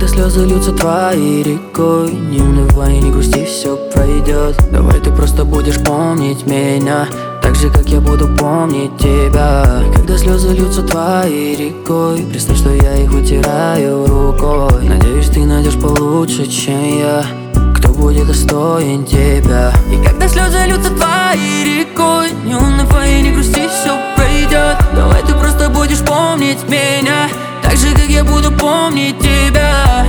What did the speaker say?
когда слезы льются твоей рекой, не унывай, не грусти, все пройдет. Давай ты просто будешь помнить меня, так же, как я буду помнить тебя. Когда слезы льются твоей рекой, представь, что я их вытираю рукой. Надеюсь, ты найдешь получше, чем я, кто будет достоин тебя. И когда слезы льются твоей рекой, не унывай, не грусти, все пройдет. Давай ты просто будешь помнить меня, так же, как я буду помнить тебя.